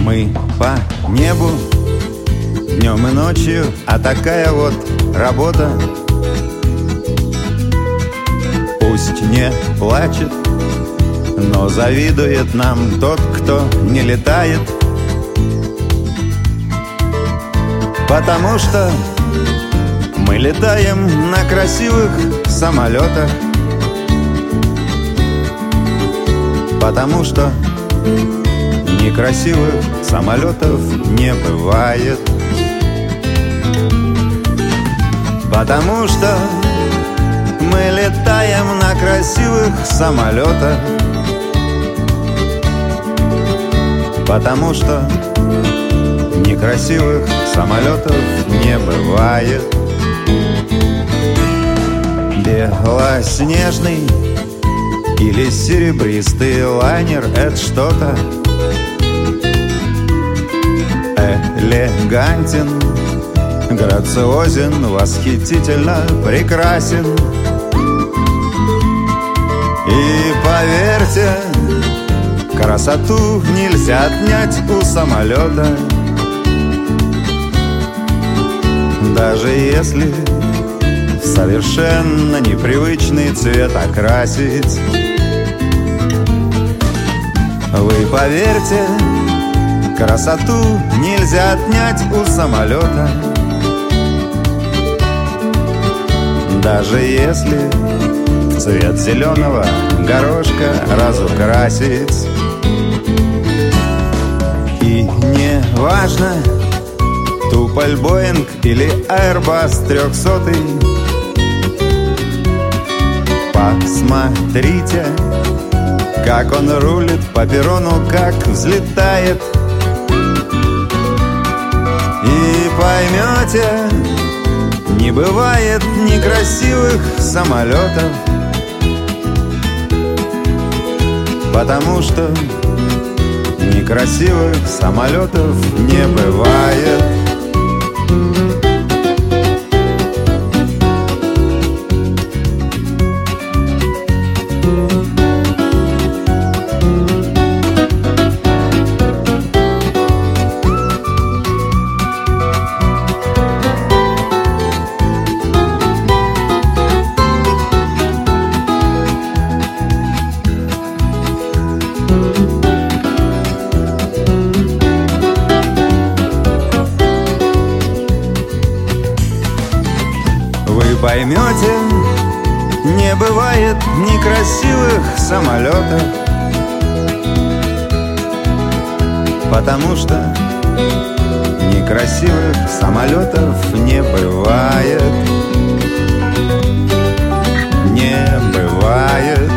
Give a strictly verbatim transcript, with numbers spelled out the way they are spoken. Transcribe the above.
Мы по небу днем и ночью, а такая вот работа. Пусть не плачет, но завидует нам тот, кто не летает. Потому что мы летаем на красивых самолетах. Потому что некрасивых самолетов не бывает. Потому что мы летаем на красивых самолетах. Потому что некрасивых самолетов не бывает. Белоснежный или серебристый лайнер — это что-то. Элегантен, грациозен, восхитительно прекрасен. И поверьте, красоту нельзя отнять у самолета. Даже если в совершенно непривычный цвет окрасить. Вы поверьте, красоту нельзя отнять у самолета. Даже если цвет зеленого горошка разукрасить. И не важно, Туполь, Боинг или Airbus трехсотый. Посмотрите, как он рулит по перрону, как взлетает. И поймете, не бывает некрасивых самолетов. Потому что некрасивых самолетов не бывает. Вы поймете, не бывает некрасивых самолетов. Потому что некрасивых самолетов не бывает. Не бывает.